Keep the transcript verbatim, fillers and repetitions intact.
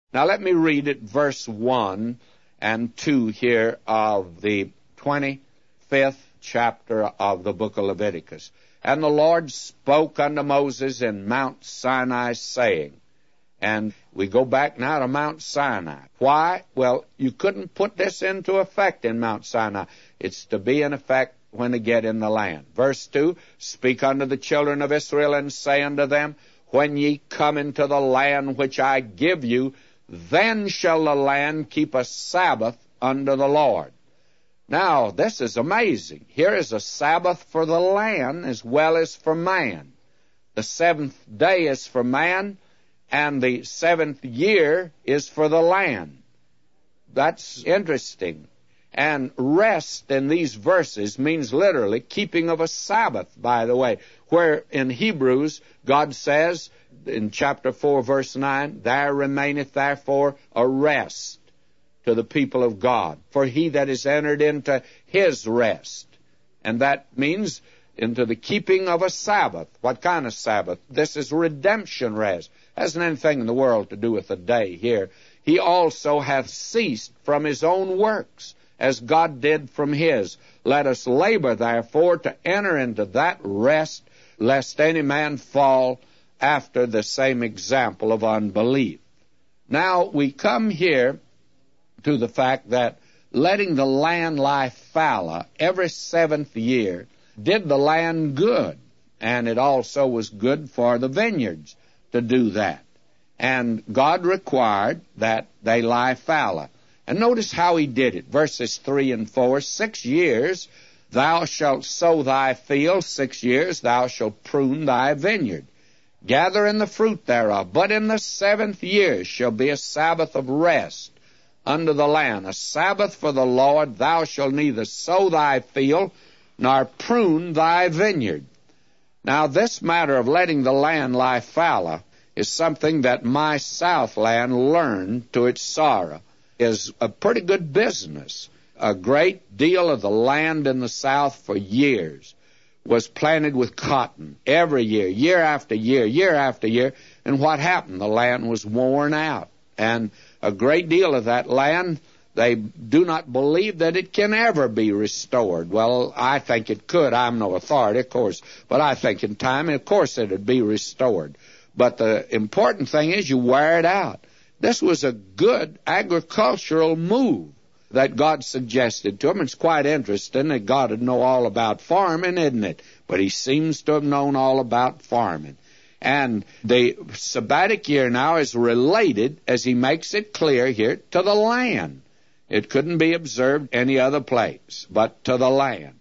Now let me read it, verse one and two here of the twenty-fifth chapter of the book of Leviticus. And the Lord spoke unto Moses in Mount Sinai, saying, and we go back now to Mount Sinai. Why? Well, you couldn't put this into effect in Mount Sinai. It's to be in effect when they get in the land. Verse two, speak unto the children of Israel, and say unto them, when ye come into the land which I give you, then shall the land keep a Sabbath unto the Lord. Now, this is amazing. Here is a Sabbath for the land as well as for man. The seventh day is for man, and the seventh year is for the land. That's interesting. And rest in these verses means literally keeping of a Sabbath, by the way, where in Hebrews God says in chapter four, verse nine, there remaineth therefore a rest to the people of God, for he that is entered into his rest. And that means into the keeping of a Sabbath. What kind of Sabbath? This is redemption rest. Hasn't anything in the world to do with the day here. He also hath ceased from his own works, as God did from his. Let us labor, therefore, to enter into that rest, lest any man fall after the same example of unbelief. Now, we come here to the fact that letting the land lie fallow every seventh year did the land good, and it also was good for the vineyards to do that. And God required that they lie fallow. And notice how he did it. Verses three and four, six years thou shalt sow thy field, six years thou shalt prune thy vineyard. Gather in the fruit thereof, but in the seventh year shall be a Sabbath of rest unto the land, a Sabbath for the Lord. Thou shalt neither sow thy field, nor prune thy vineyard. Now, this matter of letting the land lie fallow is something that my Southland learned to its sorrow. Is a pretty good business. A great deal of the land in the South for years was planted with cotton every year, year after year, year after year. And what happened? The land was worn out. And a great deal of that land, they do not believe that it can ever be restored. Well, I think it could. I'm no authority, of course. But I think in time, of course, it would be restored. But the important thing is you wear it out. This was a good agricultural move that God suggested to him. It's quite interesting that God would know all about farming, isn't it? But he seems to have known all about farming. And the sabbatic year now is related, as he makes it clear here, to the land. It couldn't be observed any other place but to the land.